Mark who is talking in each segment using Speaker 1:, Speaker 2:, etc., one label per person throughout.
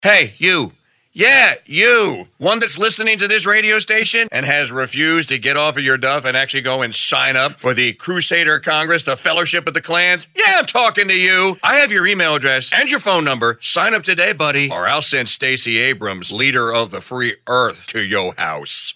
Speaker 1: Hey, you. Yeah, you. One that's listening to this radio station and has refused to get off of your duff and actually go and sign up for the Crusader Congress, the Fellowship of the Clans. Yeah, I'm talking to you. I have your email address and your phone number. Sign up today, buddy, or I'll send Stacey Abrams, leader of the free earth, to your house.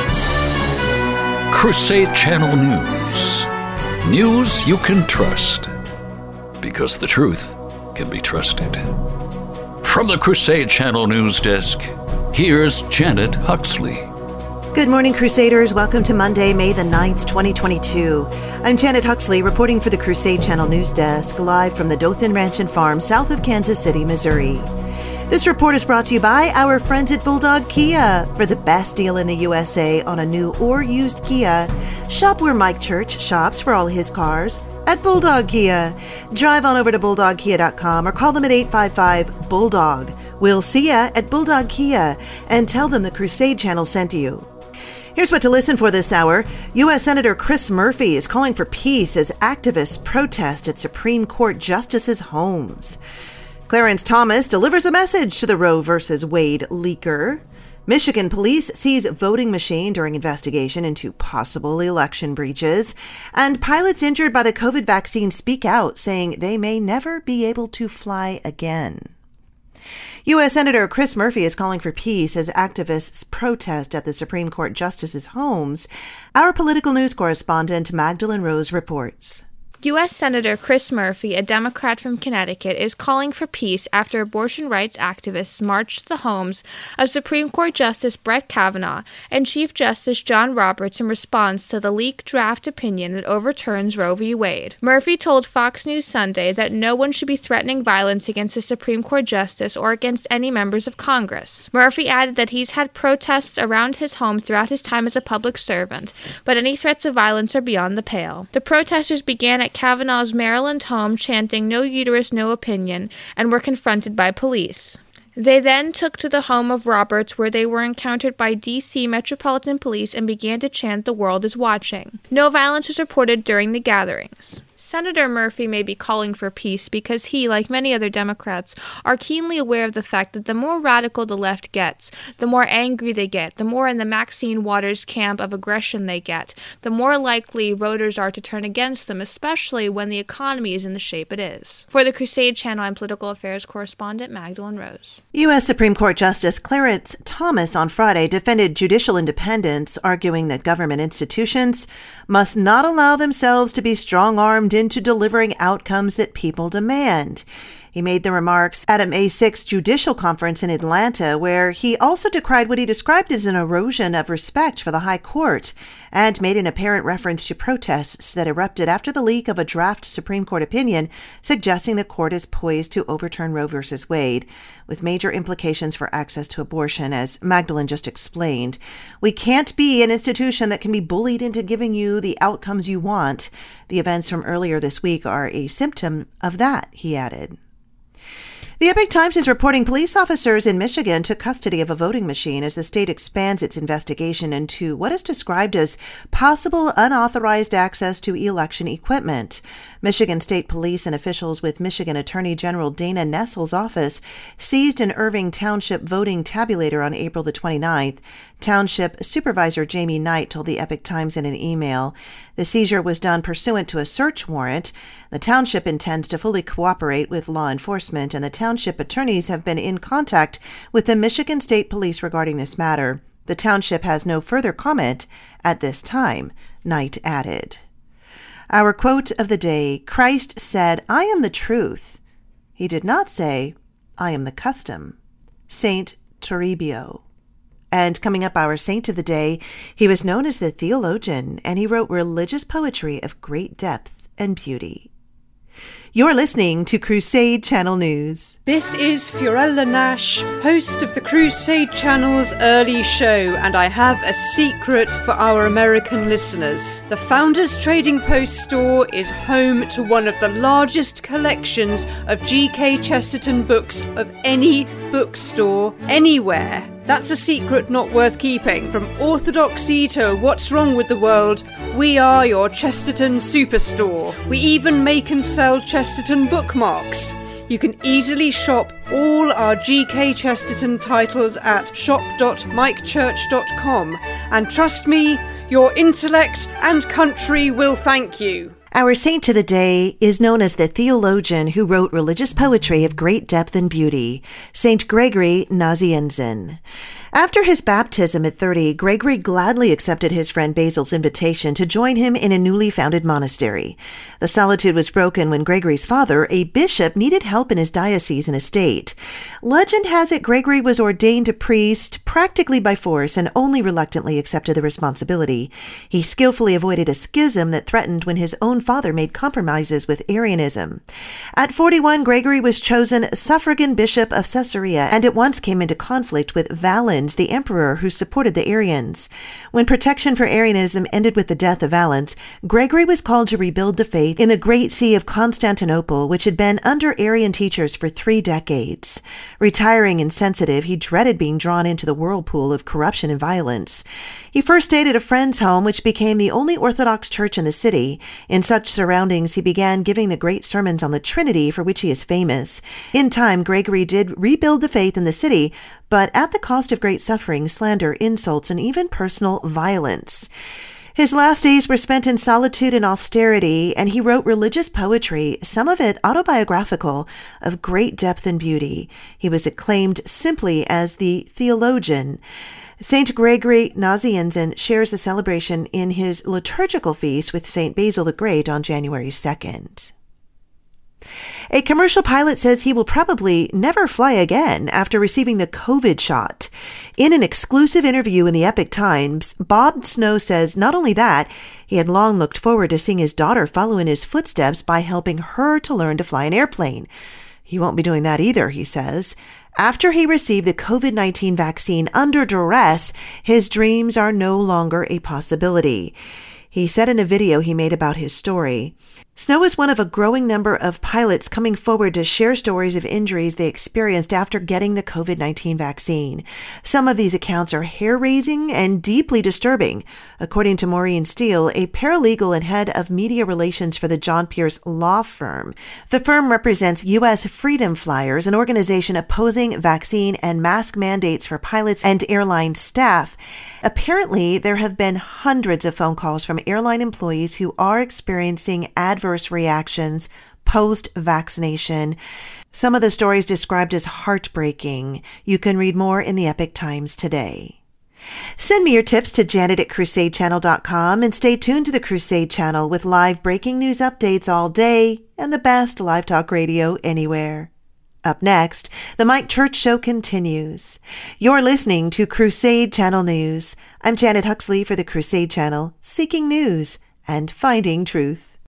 Speaker 2: Crusade Channel News. News you can trust. Because the truth can be trusted. From the Crusade Channel News Desk, here's Janet Huxley.
Speaker 3: Good morning, Crusaders. Welcome to Monday, May the 9th, 2022. I'm Janet Huxley, reporting for the Crusade Channel News Desk, live from the Dothan Ranch and Farm, south of Kansas City, Missouri. This report is brought to you by our friends at Bulldog Kia. For the best deal in the USA on a new or used Kia, shop where Mike Church shops for all his cars, at Bulldog Kia. Drive on over to BulldogKia.com or call them at 855-BULLDOG. We'll see ya at Bulldog Kia and tell them the Crusade Channel sent you. Here's what to listen for this hour. U.S. Senator Chris Murphy is calling for peace as activists protest at Supreme Court justices' homes. Clarence Thomas delivers a message to the Roe v. Wade leaker. Michigan police seize voting machine during investigation into possible election breaches. And pilots injured by the COVID vaccine speak out, saying they may never be able to fly again. U.S. Senator Chris Murphy is calling for peace as activists protest at the Supreme Court justices' homes. Our political news correspondent Magdalene Rose reports.
Speaker 4: U.S. Senator Chris Murphy, a Democrat from Connecticut, is calling for peace after abortion rights activists marched to the homes of Supreme Court Justice Brett Kavanaugh and Chief Justice John Roberts in response to the leaked draft opinion that overturns Roe v. Wade. Murphy told Fox News Sunday that no one should be threatening violence against a Supreme Court justice or against any members of Congress. Murphy added that he's had protests around his home throughout his time as a public servant, but any threats of violence are beyond the pale. The protesters began at Kavanaugh's Maryland home chanting "No uterus, no opinion," and were confronted by police. They then took to the home of Roberts, where they were encountered by D.C. Metropolitan Police and began to chant "The world is watching." No violence was reported during the gatherings. Senator Murphy may be calling for peace because he, like many other Democrats, are keenly aware of the fact that the more radical the left gets, the more angry they get, the more in the Maxine Waters camp of aggression they get, the more likely voters are to turn against them, especially when the economy is in the shape it is. For the Crusade Channel, I'm political affairs correspondent Magdalene Rose.
Speaker 3: U.S. Supreme Court Justice Clarence Thomas on Friday defended judicial independence, arguing that government institutions must not allow themselves to be strong-armed into delivering outcomes that people demand. He made the remarks at a May 6th judicial conference in Atlanta, where he also decried what he described as an erosion of respect for the High Court and made an apparent reference to protests that erupted after the leak of a draft Supreme Court opinion suggesting the court is poised to overturn Roe v. Wade, with major implications for access to abortion, as Magdalene just explained. We can't be an institution that can be bullied into giving you the outcomes you want. The events from earlier this week are a symptom of that, he added. The Epoch Times is reporting police officers in Michigan took custody of a voting machine as the state expands its investigation into what is described as possible unauthorized access to election equipment. Michigan State Police and officials with Michigan Attorney General Dana Nessel's office seized an Irving Township voting tabulator on April the 29th. Township Supervisor Jamie Knight told the Epoch Times in an email. The seizure was done pursuant to a search warrant. The township intends to fully cooperate with law enforcement, and the township attorneys have been in contact with the Michigan State Police regarding this matter. The township has no further comment at this time, Knight added. Our quote of the day: Christ said, "I am the truth." He did not say, "I am the custom." Saint Toribio. And coming up, our saint of the day, he was known as the theologian, and he wrote religious poetry of great depth and beauty. You're listening to Crusade Channel News.
Speaker 5: This is Fiorella Nash, host of the Crusade Channel's early show, and I have a secret for our American listeners. The Founders Trading Post store is home to one of the largest collections of G.K. Chesterton books of any bookstore anywhere. That's a secret not worth keeping. From orthodoxy to what's wrong with the world, we are your Chesterton Superstore. We even make and sell Chesterton bookmarks. You can easily shop all our G.K. Chesterton titles at shop.mikechurch.com. And trust me, your intellect and country will thank you.
Speaker 3: Our saint of the day is known as the theologian who wrote religious poetry of great depth and beauty, Saint Gregory Nazianzen. After his baptism at 30, Gregory gladly accepted his friend Basil's invitation to join him in a newly founded monastery. The solitude was broken when Gregory's father, a bishop, needed help in his diocese and estate. Legend has it Gregory was ordained a priest practically by force and only reluctantly accepted the responsibility. He skillfully avoided a schism that threatened when his own father made compromises with Arianism. At 41, Gregory was chosen suffragan bishop of Caesarea and at once came into conflict with Valens, the emperor who supported the Arians. When protection for Arianism ended with the death of Valens, Gregory was called to rebuild the faith in the great see of Constantinople, which had been under Arian teachers for 3 decades. Retiring and sensitive, he dreaded being drawn into the whirlpool of corruption and violence. He first stayed at a friend's home, which became the only Orthodox church in the city. In such surroundings, he began giving the great sermons on the Trinity, for which he is famous. In time, Gregory did rebuild the faith in the city, but at the cost of great suffering, slander, insults, and even personal violence. His last days were spent in solitude and austerity, and he wrote religious poetry, some of it autobiographical, of great depth and beauty. He was acclaimed simply as the theologian. Saint Gregory Nazianzen shares the celebration in his liturgical feast with Saint Basil the Great on January 2nd. A commercial pilot says he will probably never fly again after receiving the COVID shot. In an exclusive interview in the Epoch Times, Bob Snow says not only that, he had long looked forward to seeing his daughter follow in his footsteps by helping her to learn to fly an airplane. He won't be doing that either, he says. After he received the COVID-19 vaccine under duress, his dreams are no longer a possibility. He said in a video he made about his story, Snow is one of a growing number of pilots coming forward to share stories of injuries they experienced after getting the COVID-19 vaccine. Some of these accounts are hair-raising and deeply disturbing, according to Maureen Steele, a paralegal and head of media relations for the John Pierce law firm. The firm represents U.S. Freedom Flyers, an organization opposing vaccine and mask mandates for pilots and airline staff. Apparently, there have been hundreds of phone calls from airline employees who are experiencing adverse reactions post-vaccination. Some of the stories described as heartbreaking. You can read more in the Epoch Times today. Send me your tips to janet@crusadechannel.com and stay tuned to the Crusade Channel with live breaking news updates all day and the best live talk radio anywhere. Up next, the Mike Church Show continues. You're listening to Crusade Channel News. I'm Janet Huxley for the Crusade Channel, seeking news and finding truth.